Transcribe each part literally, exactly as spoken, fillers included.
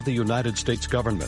the United States government.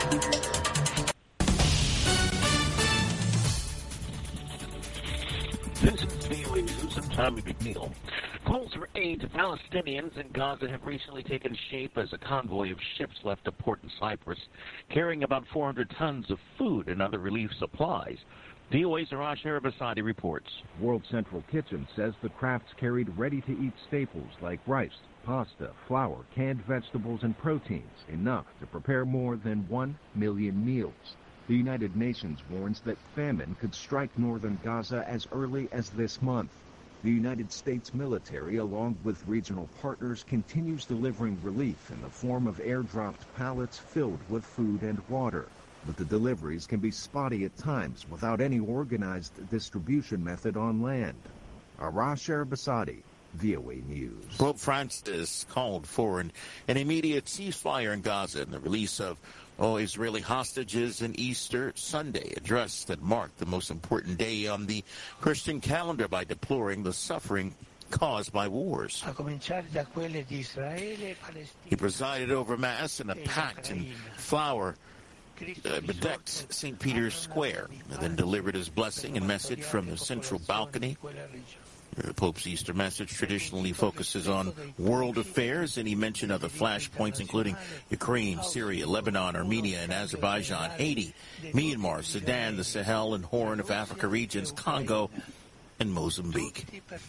This is V O A News. I'm Tommy McNeil. Calls for aid to Palestinians in Gaza have recently taken shape as a convoy of ships left a port in Cyprus, carrying about four hundred tons of food and other relief supplies. V O A's Arash Arabasadi reports. World Central Kitchen says the crafts carried ready-to-eat staples like rice, pasta, flour, canned vegetables, and proteins, enough to prepare more than one million meals. The United Nations warns that famine could strike northern Gaza as early as this month. The United States military, along with regional partners, continues delivering relief in the form of airdropped pallets filled with food and water. But the deliveries can be spotty at times without any organized distribution method on land. Arash Arabasadi, V O A News. Pope Francis called for an, an immediate ceasefire in Gaza and the release of oh, Israeli hostages in Easter Sunday, address that marked the most important day on the Christian calendar by deploring the suffering caused by wars. He presided over Mass in a packed and flower uh, bedecked Saint Peter's Square, and then delivered his blessing and message from the central balcony. The Pope's Easter message traditionally focuses on world affairs, and he mentioned other flashpoints, including Ukraine, Syria, Lebanon, Armenia, and Azerbaijan, Haiti, Myanmar, Sudan, the Sahel and Horn of Africa regions, Congo, and Mozambique.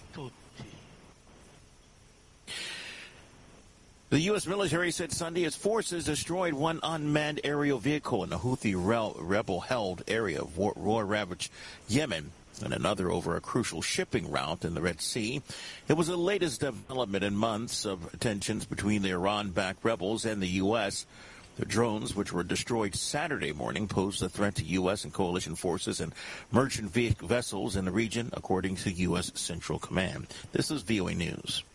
The U S military said Sunday its forces destroyed one unmanned aerial vehicle in a Houthi rebel-held area of war-ravaged Yemen, and another over a crucial shipping route in the Red Sea. It was the latest development in months of tensions between the Iran-backed rebels and the U S. The drones, which were destroyed Saturday morning, posed a threat to U S and coalition forces and merchant vessels in the region, according to U S Central Command. This is V O A News.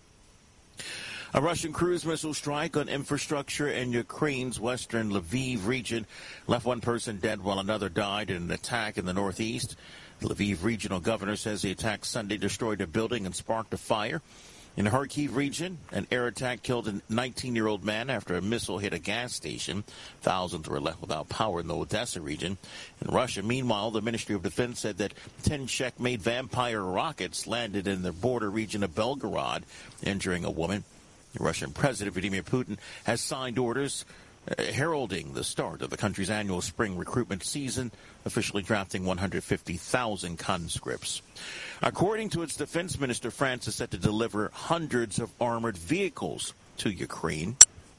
A Russian cruise missile strike on infrastructure in Ukraine's western Lviv region left one person dead while another died in an attack in the northeast. The Lviv regional governor says the attack Sunday destroyed a building and sparked a fire. In the Kharkiv region, an air attack killed a nineteen-year-old man after a missile hit a gas station. Thousands were left without power in the Odessa region. In Russia, meanwhile, the Ministry of Defense said that ten Czech-made Vampire rockets landed in the border region of Belgorod, injuring a woman. The Russian President Vladimir Putin has signed orders uh, heralding the start of the country's annual spring recruitment season, officially drafting one hundred fifty thousand conscripts. According to its defense minister, France is set to deliver hundreds of armored vehicles to Ukraine.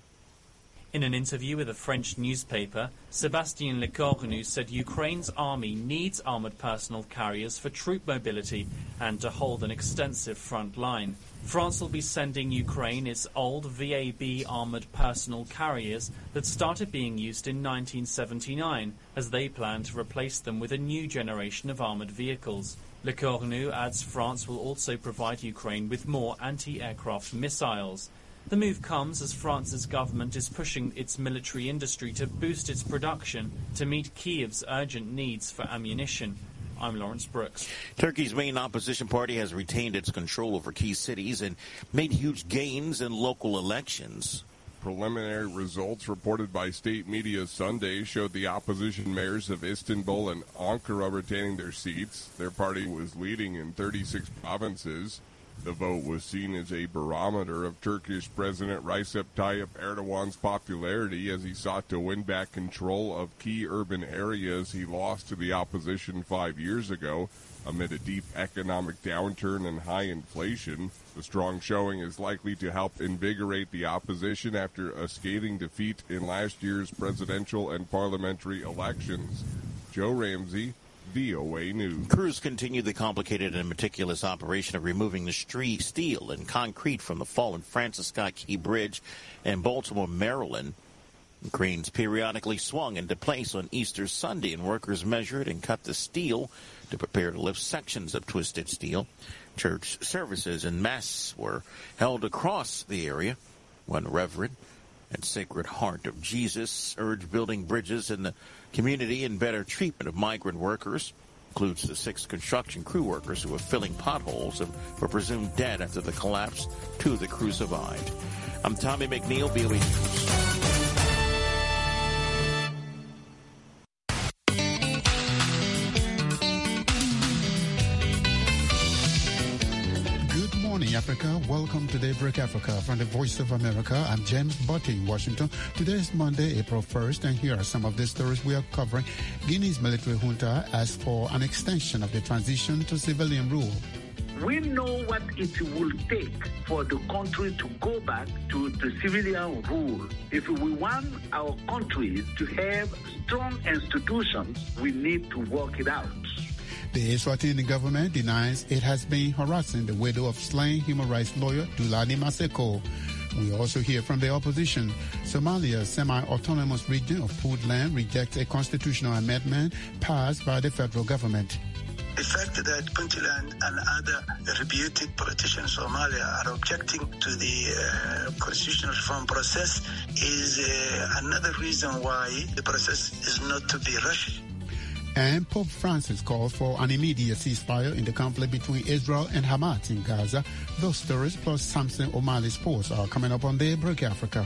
In an interview with a French newspaper, Sébastien Lecornu said Ukraine's army needs armoured personnel carriers for troop mobility and to hold an extensive front line. France will be sending Ukraine its old V A B armoured personnel carriers that started being used in nineteen seventy-nine, as they plan to replace them with a new generation of armoured vehicles. Lecornu adds France will also provide Ukraine with more anti-aircraft missiles. The move comes as France's government is pushing its military industry to boost its production to meet Kiev's urgent needs for ammunition. I'm Lawrence Brooks. Turkey's main opposition party has retained its control over key cities and made huge gains in local elections. Preliminary results reported by state media Sunday showed the opposition mayors of Istanbul and Ankara retaining their seats. Their party was leading in thirty-six provinces. The vote was seen as a barometer of Turkish President Recep Tayyip Erdogan's popularity as he sought to win back control of key urban areas he lost to the opposition five years ago amid a deep economic downturn and high inflation. The strong showing is likely to help invigorate the opposition after a scathing defeat in last year's presidential and parliamentary elections. Joe Ramsey, V O A News. Crews continue the complicated and meticulous operation of removing the street steel and concrete from the fallen Francis Scott Key Bridge in Baltimore, Maryland. Cranes periodically swung into place on Easter Sunday, and workers measured and cut the steel to prepare to lift sections of twisted steel. Church services and mass were held across the area. One reverend and Sacred Heart of Jesus urged building bridges in the community and better treatment of migrant workers. Includes the six construction crew workers who were filling potholes and were presumed dead after the collapse. Two of the crew survived. I'm Tommy McNeil, V O A News. Africa. Welcome to Daybreak Africa from the Voice of America. I'm James Botti in Washington. Today is Monday, April first, and here are some of the stories we are covering. Guinea's military junta asked for an extension of the transition to civilian rule. We know what it will take for the country to go back to the civilian rule. If we want our country to have strong institutions, we need to work it out. The Eswatini government denies it has been harassing the widow of slain human rights lawyer Dulani Maseko. We also hear from the opposition. Somalia's semi-autonomous region of Puntland rejects a constitutional amendment passed by the federal government. The fact that Puntland and other reputed politicians in Somalia are objecting to the uh, constitutional reform process is uh, another reason why the process is not to be rushed. And Pope Francis calls for an immediate ceasefire in the conflict between Israel and Hamas in Gaza. Those stories plus Samson O'Malley sports are coming up on Daybreak Africa.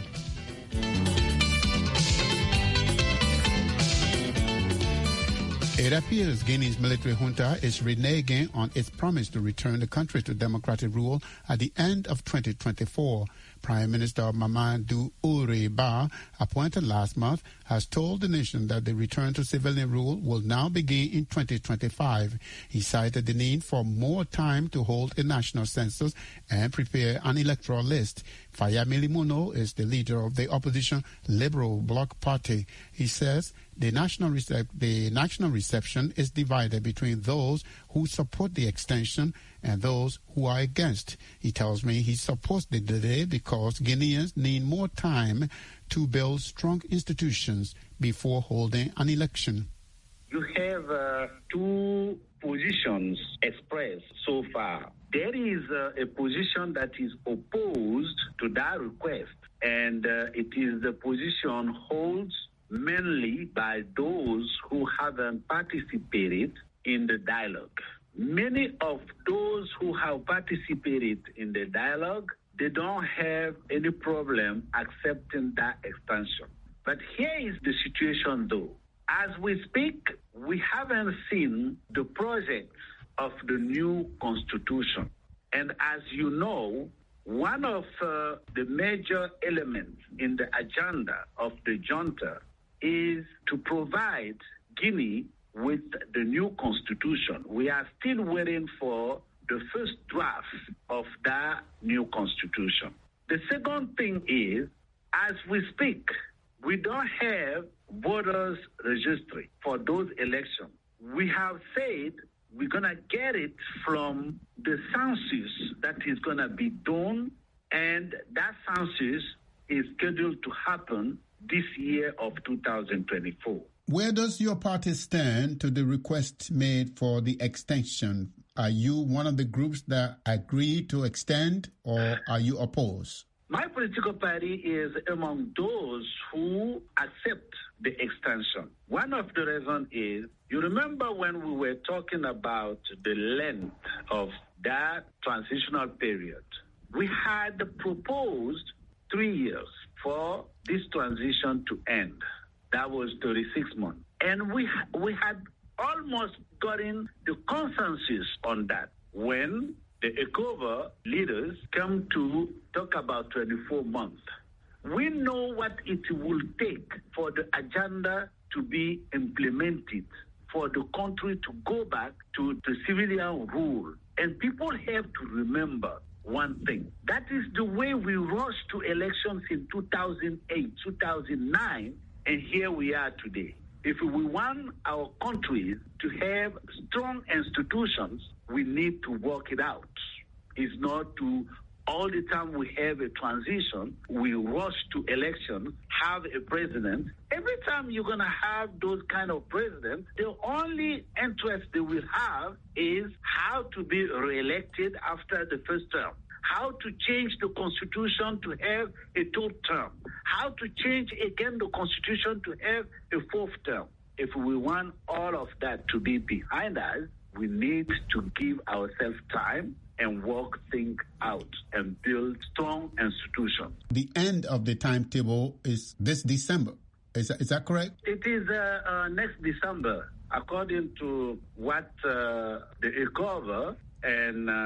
It appears Guinea's military junta is reneging on its promise to return the country to democratic rule at the end of twenty twenty-four. Prime Minister Mamadou Oure Ba, appointed last month, has told the nation that the return to civilian rule will now begin in twenty twenty-five. He cited the need for more time to hold a national census and prepare an electoral list. Fayami Limono is the leader of the opposition Liberal Bloc Party. He says the national, recep- the national reception is divided between those who support the extension and those who are against. He tells me he supports the delay because Guineans need more time to build strong institutions before holding an election. You have uh, two positions expressed so far. There is uh, a position that is opposed to that request, and uh, it is the position held mainly by those who haven't participated in the dialogue. Many of those who have participated in the dialogue, they don't have any problem accepting that extension. But here is the situation though. As we speak, we haven't seen the project of the new constitution. And as you know, one of uh, the major elements in the agenda of the junta is to provide Guinea with the new constitution. We are still waiting for the first draft of that new constitution. The second thing is, as we speak, we don't have voters registry for those elections. We have said we're going to get it from the census that is going to be done, and that census is scheduled to happen this year of two thousand twenty-four. Where does your party stand to the request made for the extension? Are you one of the groups that agree to extend, or are you opposed? My political party is among those who accept the extension. One of the reasons is, you remember when we were talking about the length of that transitional period, we had proposed three years for this transition to end. That was thirty-six months. And we we had almost gotten the consensus on that when the ECOWAS leaders come to talk about twenty-four months. We know what it will take for the agenda to be implemented, for the country to go back to the civilian rule. And people have to remember one thing. That is the way we rushed to elections in two thousand eight, two thousand nine, and here we are today. If we want our country to have strong institutions, we need to work it out. It's not to all the time we have a transition, we rush to election, have a president. Every time you're going to have those kind of presidents, the only interest they will have is how to be reelected after the first term, how to change the constitution to have a third term, how to change again the constitution to have a fourth term. If we want all of that to be behind us, we need to give ourselves time and work things out and build strong institutions. The end of the timetable is this December. Is that, is that correct? It is uh, uh, next December, according to what uh, the ECOWAS and uh,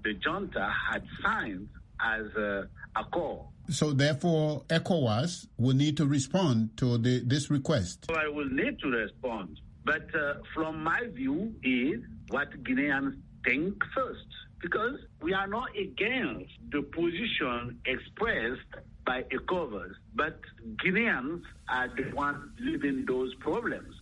the junta had signed as a accord. So therefore, ECOWAS will need to respond to the, this request. So I will need to respond. But uh, from my view is what Guineans think first, because we are not against the position expressed by ECOWAS, but Guineans are the ones living those problems.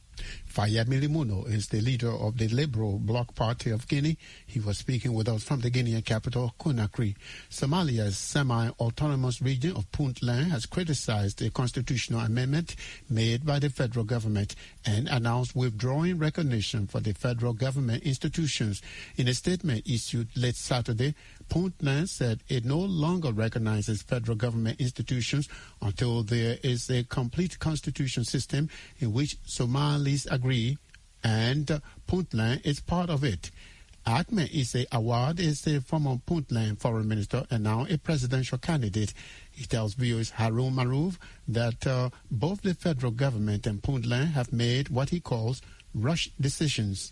Fayemi Limuno is the leader of the Liberal Bloc Party of Guinea. He was speaking with us from the Guinean capital, Conakry. Somalia's semi-autonomous region of Puntland has criticized a constitutional amendment made by the federal government and announced withdrawing recognition for the federal government institutions. In a statement issued late Saturday, Puntland said it no longer recognizes federal government institutions until there is a complete constitution system in which Somalis agree, and uh, Puntland is part of it. Ahmed Isse Awad is a former Puntland foreign minister and now a presidential candidate. He tells viewers Haroun Maruf that uh, both the federal government and Puntland have made what he calls rush decisions.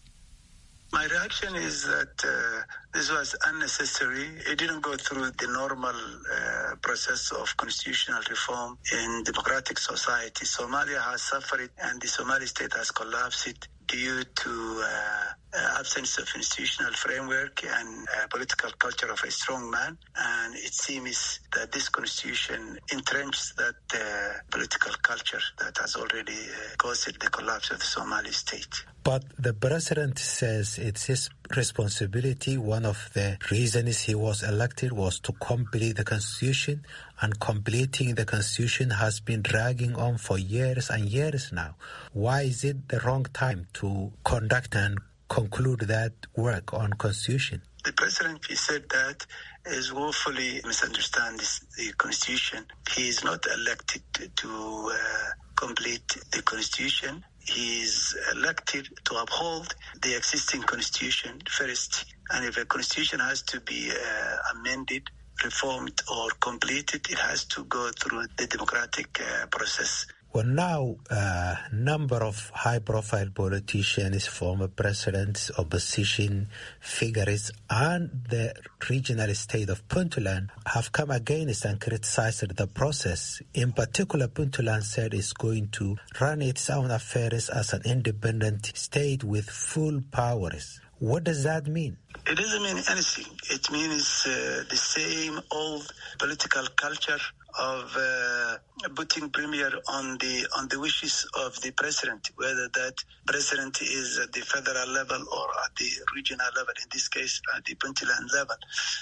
My reaction is that uh, this was unnecessary. It didn't go through the normal uh, process of constitutional reform in democratic society. Somalia has suffered and the Somali state has collapsed due to uh, uh, absence of institutional framework and uh, political culture of a strong man. And it seems that this constitution entrenches that uh, political culture that has already uh, caused the collapse of the Somali state. But the president says it's his responsibility. One of the reasons he was elected was to complete the constitution, and completing the constitution has been dragging on for years and years now. Why is it the wrong time to conduct and conclude that work on constitution? The president, he said that, is woefully misunderstand this, the constitution. He is not elected to uh, complete the constitution. He is elected to uphold the existing constitution first. And if a constitution has to be uh, amended, reformed, or completed, it has to go through the democratic uh, process. Well, now a uh, number of high-profile politicians, former presidents, opposition figures, and the regional state of Puntland have come against and criticized the process. In particular, Puntland said it's going to run its own affairs as an independent state with full powers. What does that mean? It doesn't mean anything. It means uh, the same old political culture of uh, putting premier on the on the wishes of the president, whether that president is at the federal level or at the regional level, in this case at the Puntland level.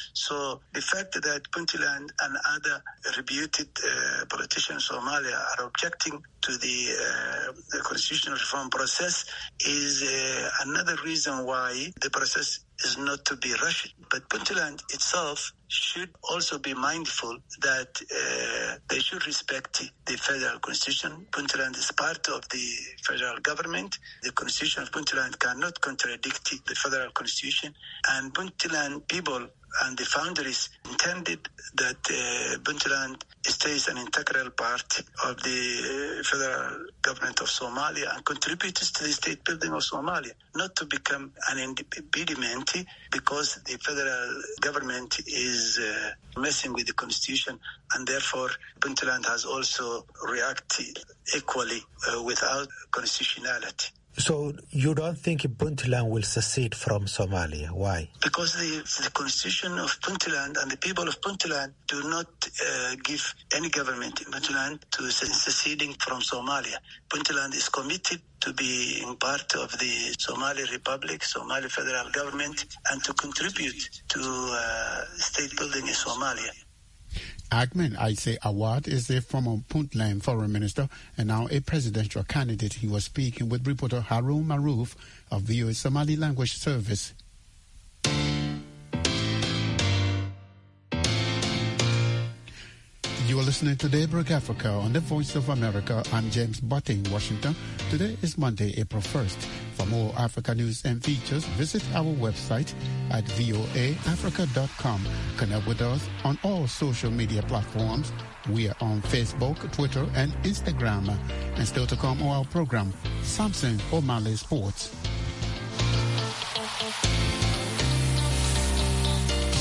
So the fact that Puntland and other reputed uh, politicians in Somalia are objecting to the, uh, the constitutional reform process is uh, another reason why the process is not to be rushed. But Puntland itself should also be mindful that uh, they should respect the federal constitution. Puntland is part of the federal government. The constitution of Puntland cannot contradict the federal constitution. And Puntland people and the founders intended that uh, Puntland stays an integral part of the uh, federal government of Somalia and contributes to the state building of Somalia, not to become an impediment because the federal government is uh, messing with the constitution, and therefore Puntland has also reacted equally uh, without constitutionality. So you don't think Puntland will secede from Somalia? Why? Because the, the constitution of Puntland and the people of Puntland do not uh, give any government in Puntland to seceding from Somalia. Puntland is committed to being part of the Somali Republic, Somali federal government, and to contribute to uh, state building in Somalia. Ahmed Isse Awad is a former Puntland foreign minister and now a presidential candidate. He was speaking with reporter Haroun Maruf of V O A Somali Language Service. You are listening to Daybreak Africa on the Voice of America. I'm James Butting, Washington. Today is Monday, April first. For more Africa news and features, visit our website at voa africa dot com. Connect with us on all social media platforms. We are on Facebook, Twitter, and Instagram. And still to come on our program, Samson O'Malley Sports.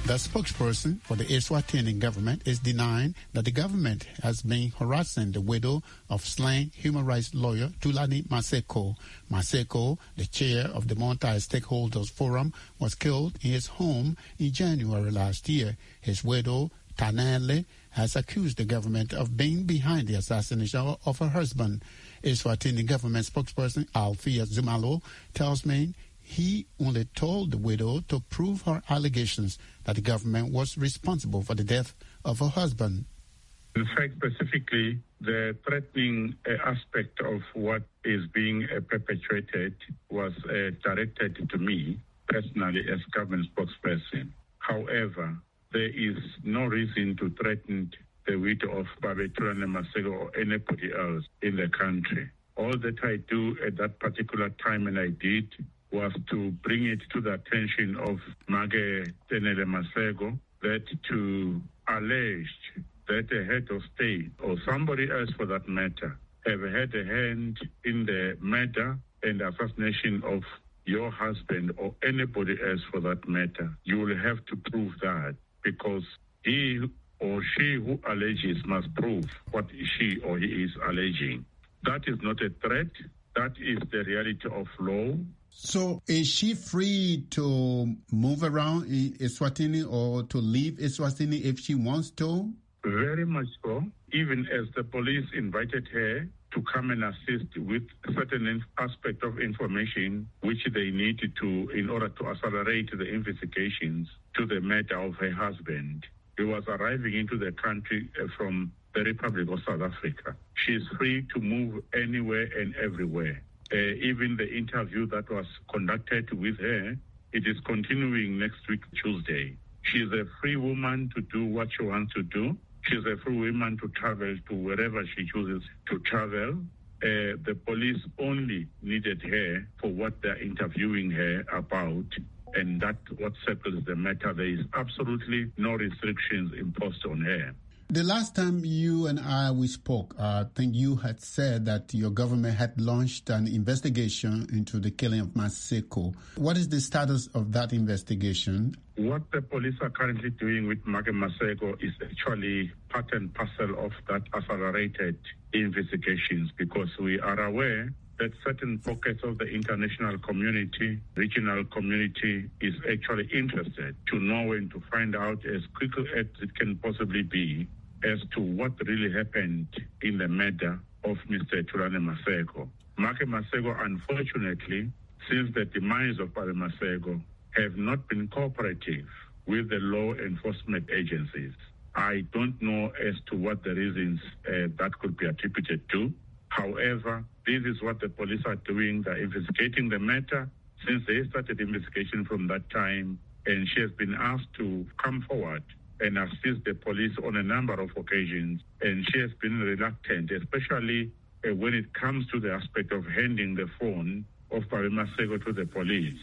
The spokesperson for the Eswatini government is denying that the government has been harassing the widow of slain human rights lawyer Thulani Maseko. Maseko, the chair of the Multi-Stakeholders Forum, was killed in his home in January last year. His widow, Tanele, has accused the government of being behind the assassination of her husband. Eswatini government spokesperson Alfia Zumalo tells me he only told the widow to prove her allegations that the government was responsible for the death of her husband. In fact, specifically, the threatening uh, aspect of what is being uh, perpetrated was uh, directed to me personally as government spokesperson. However, there is no reason to threaten the widow of Babe Thulani Maseko or anybody else in the country. All that I do at that particular time, and I did, was to bring it to the attention of Mage Tenele Maseko that to allege that a head of state, or somebody else for that matter, have had a hand in the murder and assassination of your husband or anybody else for that matter. You will have to prove that, because he or she who alleges must prove what she or he is alleging. That is not a threat. That is the reality of law. So is she free to move around in Eswatini or to leave Eswatini if she wants to? Very much so. Even as the police invited her to come and assist with certain aspect of information which they needed to in order to accelerate the investigations to the murder of her husband. He was arriving into the country from the Republic of South Africa. She is free to move anywhere and everywhere. Uh, even the interview that was conducted with her, it is continuing next week, Tuesday. She is a free woman to do what she wants to do. She is a free woman to travel to wherever she chooses to travel. Uh, the police only needed her for what they're interviewing her about, and that's what settles the matter. There is absolutely no restrictions imposed on her. The last time you and I we spoke, uh, I think you had said that your government had launched an investigation into the killing of Maseko. What is the status of that investigation? What the police are currently doing with Mage Maseko is actually part and parcel of that accelerated investigations, because we are aware that certain pockets of the international community, regional community, is actually interested to know and to find out as quickly as it can possibly be as to what really happened in the murder of Mister Thulani Maseko. Mage Maseko, unfortunately, since the demise of Babe Maseko, have not been cooperative with the law enforcement agencies. I don't know as to what the reasons uh, that could be attributed to. However, this is what the police are doing. They're investigating the matter since they started investigation from that time, and she has been asked to come forward and assist the police on a number of occasions, and she has been reluctant, especially uh, when it comes to the aspect of handing the phone of Babe Maseko to the police.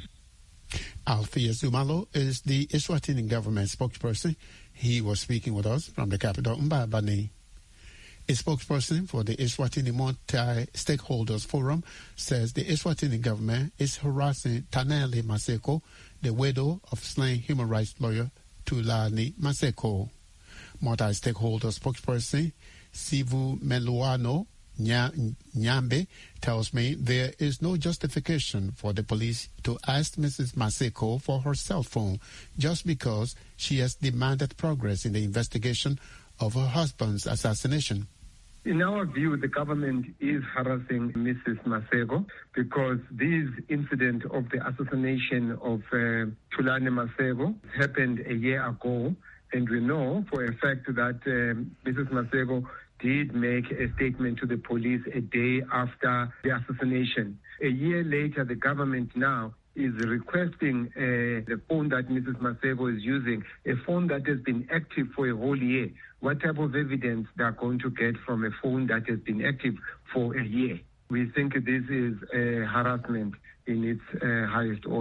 Alfia Zumalo is the Eswatini government spokesperson. He was speaking with us from the capital, Mbabane. A spokesperson for the Eswatini Multi-Stakeholders Forum says the Eswatini government is harassing Tanele Maseko, the widow of slain human rights lawyer Thulani Maseko. Multi-Stakeholders spokesperson Sivu Meluano Nyambe tells me there is no justification for the police to ask Missus Maseko for her cell phone just because she has demanded progress in the investigation of her husband's assassination. In our view, the government is harassing Missus Maseko because this incident of the assassination of uh, Thulani Maseko happened a year ago, and we know for a fact that uh, Missus Maseko did make a statement to the police a day after the assassination. A year later, the government now is requesting uh, the phone that Missus Maseko is using, a phone that has been active for a whole year. What type of evidence they are going to get from a phone that has been active for a year? We think this is uh, harassment in its uh, highest order.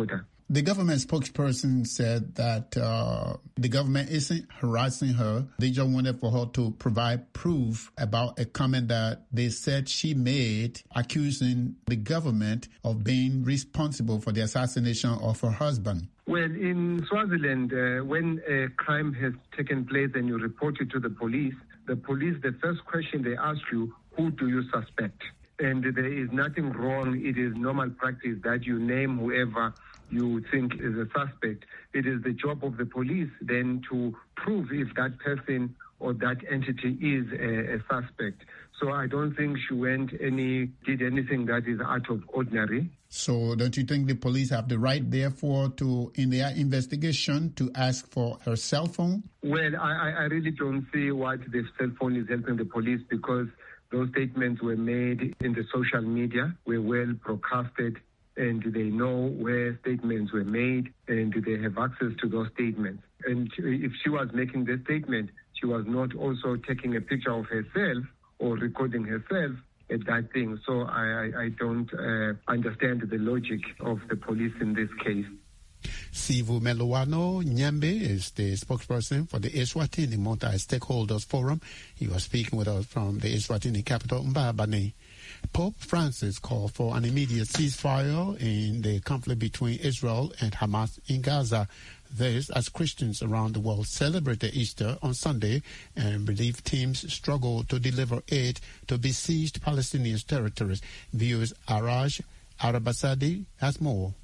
The government spokesperson said that uh, the government isn't harassing her. They just wanted for her to provide proof about a comment that they said she made accusing the government of being responsible for the assassination of her husband. Well, in Swaziland, uh, when a crime has taken place and you report it to the police, the police, the first question they ask you, who do you suspect? And there is nothing wrong. It is normal practice that you name whoever you think is a suspect. It is the job of the police then to prove if that person or that entity is a, a suspect. So I don't think she went any, did anything that is out of ordinary. So don't you think the police have the right, therefore, to, in their investigation, to ask for her cell phone? Well, I, I really don't see what the cell phone is helping the police, because those statements were made in the social media, were well broadcasted, and they know where statements were made, and they have access to those statements. And if she was making the statement, she was not also taking a picture of herself or recording herself at that thing. So I, I, I don't uh, understand the logic of the police in this case. Sivu Meluano Nyambe is the spokesperson for the Eswatini Multi-Stakeholders Forum. He was speaking with us from the Eswatini capital, Mbabane. Pope Francis called for an immediate ceasefire in the conflict between Israel and Hamas in Gaza. This as Christians around the world celebrated Easter on Sunday and relief teams struggle to deliver aid to besieged Palestinian territories. Viewers Araj Arabasadi has more.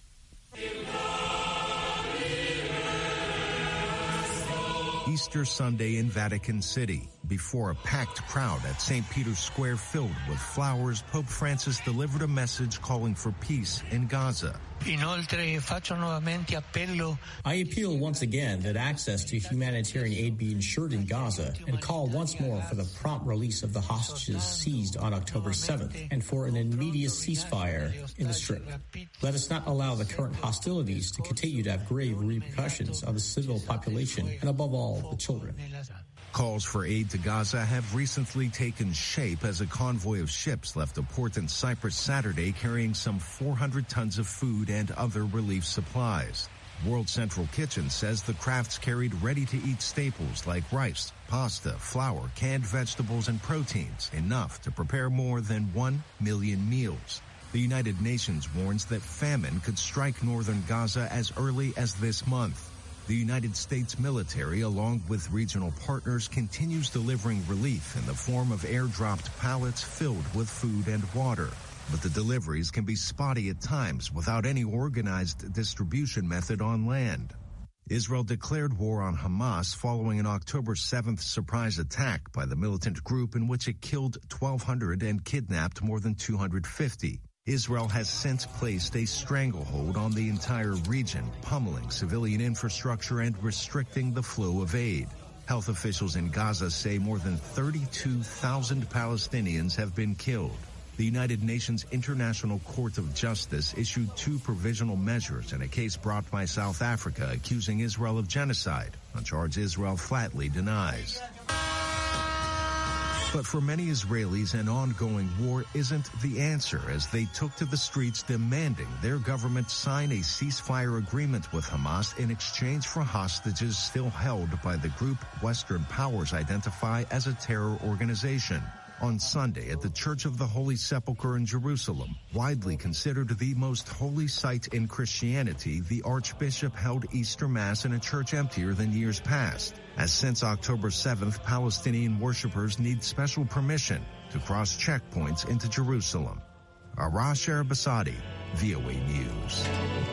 Easter Sunday in Vatican City. Before a packed crowd at Saint Peter's Square filled with flowers, Pope Francis delivered a message calling for peace in Gaza. Inoltre, faccio nuovamente appello. I appeal once again that access to humanitarian aid be ensured in Gaza and call once more for the prompt release of the hostages seized on October seventh and for an immediate ceasefire in the Strip. Let us not allow the current hostilities to continue to have grave repercussions on the civil population and, above all, the children. Calls for aid to Gaza have recently taken shape as a convoy of ships left a port in Cyprus Saturday carrying some four hundred tons of food and other relief supplies. World Central Kitchen says the crafts carried ready-to-eat staples like rice, pasta, flour, canned vegetables, and proteins, enough to prepare more than one million meals. The United Nations warns that famine could strike northern Gaza as early as this month. The United States military, along with regional partners, continues delivering relief in the form of airdropped pallets filled with food and water. But the deliveries can be spotty at times without any organized distribution method on land. Israel declared war on Hamas following an October seventh surprise attack by the militant group in which it killed twelve hundred and kidnapped more than two hundred fifty. Israel has since placed a stranglehold on the entire region, pummeling civilian infrastructure and restricting the flow of aid. Health officials in Gaza say more than thirty-two thousand Palestinians have been killed. The United Nations International Court of Justice issued two provisional measures in a case brought by South Africa accusing Israel of genocide, a charge Israel flatly denies. But for many Israelis, an ongoing war isn't the answer, as they took to the streets demanding their government sign a ceasefire agreement with Hamas in exchange for hostages still held by the group Western powers identify as a terror organization. On Sunday at the Church of the Holy Sepulchre in Jerusalem, widely considered the most holy site in Christianity, the Archbishop held Easter Mass in a church emptier than years past, as since October seventh, Palestinian worshippers need special permission to cross checkpoints into Jerusalem. Arash Arabasadi, V O A News.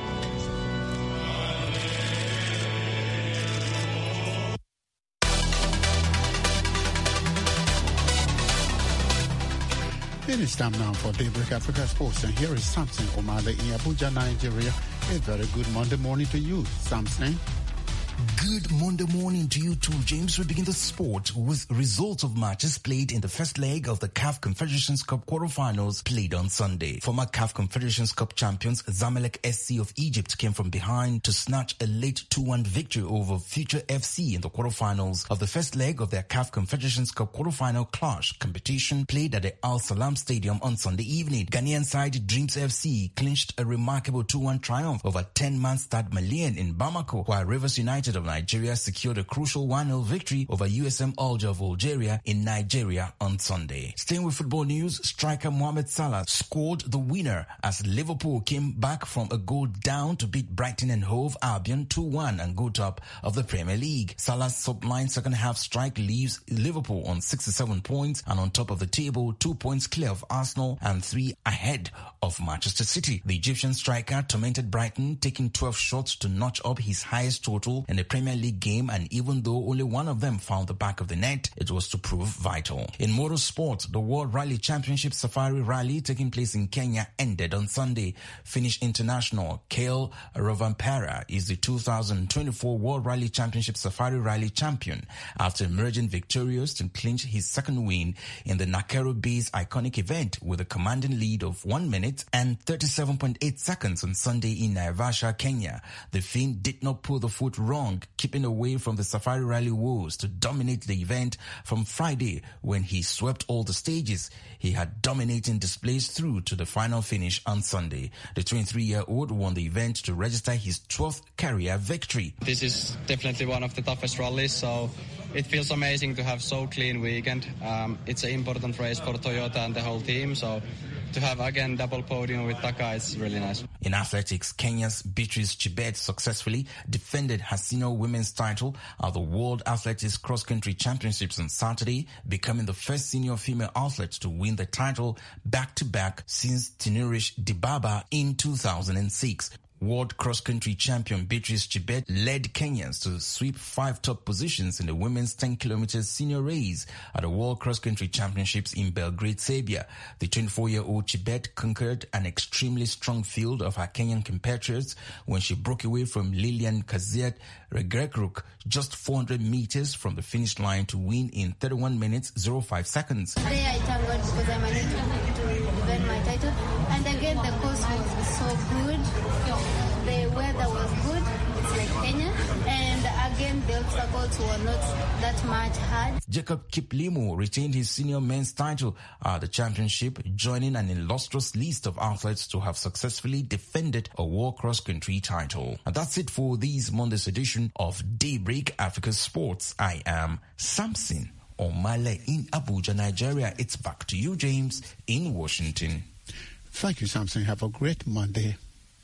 It is time now for Daybreak Africa Sports, and here is Samson Omale in Abuja, Nigeria. A very good Monday morning to you, Samson. Good Monday morning to you too, James. We begin the sport with results of matches played in the first leg of the C A F Confederations Cup quarterfinals played on Sunday. Former C A F Confederations Cup champions Zamalek S C of Egypt came from behind to snatch a late two one victory over Future F C in the quarterfinals of the first leg of their C A F Confederations Cup quarterfinal clash competition played at the Al Salam Stadium on Sunday evening. Ghanaian side Dreams F C clinched a remarkable two one triumph over ten-man Stade Malien in Bamako, while Rivers United of Nigeria secured a crucial one nil victory over U S M Alger of Algeria in Nigeria on Sunday. Staying with football news, striker Mohamed Salah scored the winner as Liverpool came back from a goal down to beat Brighton and Hove Albion two one and go top of the Premier League. Salah's sublime second half strike leaves Liverpool on sixty-seven points and on top of the table, two points clear of Arsenal and three ahead of Manchester City. The Egyptian striker tormented Brighton, taking twelve shots to notch up his highest total in the Premier League game, and even though only one of them found the back of the net, it was to prove vital. In motorsport, the World Rally Championship Safari Rally taking place in Kenya ended on Sunday. Finnish international Kalle Rovanperä is the two thousand twenty-four World Rally Championship Safari Rally champion after emerging victorious to clinch his second win in the Nakuru-based iconic event with a commanding lead of one minute and thirty-seven point eight seconds on Sunday in Naivasha, Kenya. The Finn did not pull the foot wrong, keeping away from the Safari Rally woes to dominate the event from Friday when he swept all the stages. He had dominating displays through to the final finish on Sunday. The twenty-three-year-old won the event to register his twelfth career victory. This is definitely one of the toughest rallies, so it feels amazing to have so clean weekend. Um, it's an important race for Toyota and the whole team, so to have again double podium with Taka is really nice. In athletics, Kenya's Beatrice Chebet successfully defended her senior women's title at the World Athletics Cross Country Championships on Saturday, becoming the first senior female athlete to win the title back-to-back since Tinurish Dibaba in two thousand six. World cross-country champion Beatrice Chebet led Kenyans to sweep five top positions in the women's ten kilometers senior race at the World Cross-Country Championships in Belgrade, Serbia. The twenty-four-year-old Chebet conquered an extremely strong field of her Kenyan compatriots when she broke away from Lilian Kaziat Regrekruk just four hundred meters from the finish line to win in thirty-one minutes, zero five seconds. Today I thank God because I'm able to defend my title. And again, the course was so good. The weather was good. It's like Kenya. And again, the obstacles were not that much hard. Jacob Kiplimo retained his senior men's title at the championship, joining an illustrious list of athletes to have successfully defended a World Cross Country title. And that's it for this Monday's edition of Daybreak Africa Sports. I am Samson Omale in Abuja, Nigeria. It's back to you, James, in Washington. Thank you, Samson. Have a great Monday.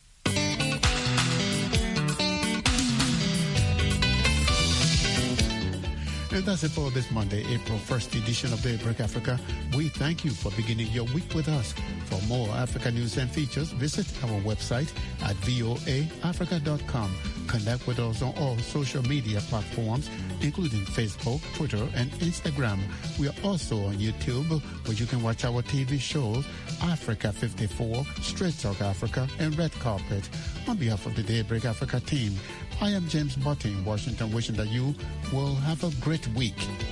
And that's it for this Monday, April first edition of Daybreak Africa. We thank you for beginning your week with us. For more Africa news and features, visit our website at voa africa dot com. Connect with us on all social media platforms, including Facebook, Twitter, and Instagram. We are also on YouTube, where you can watch our T V shows, Africa fifty-four, Straight Talk Africa, and Red Carpet. On behalf of the Daybreak Africa team, I am James Button in Washington, wishing that you will have a great week.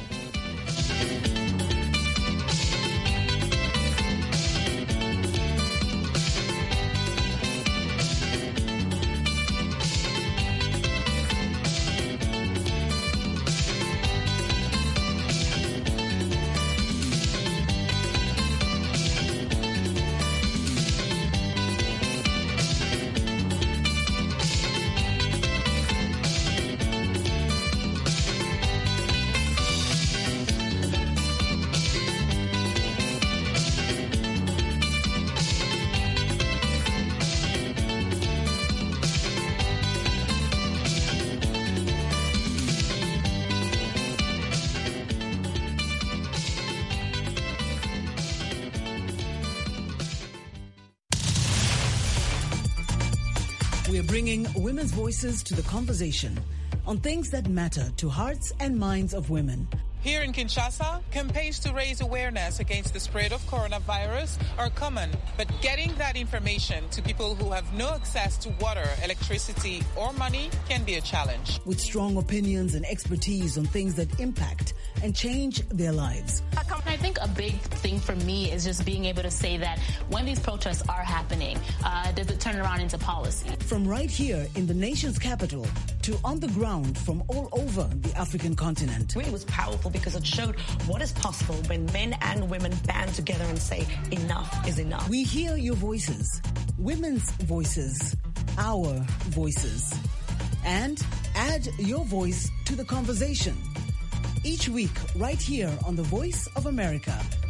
We're bringing women's voices to the conversation on things that matter to hearts and minds of women. Here in Kinshasa, campaigns to raise awareness against the spread of coronavirus are common, but getting that information to people who have no access to water, electricity, or money can be a challenge. With strong opinions and expertise on things that impact and change their lives. I think a big thing for me is just being able to say that when these protests are happening, uh, does it turn around into policy? From right here in the nation's capital to on the ground from all over the African continent. It was powerful because it showed what is possible when men and women band together and say enough is enough. We hear your voices, women's voices, our voices, and add your voice to the conversation. Each week, right here on The Voice of America.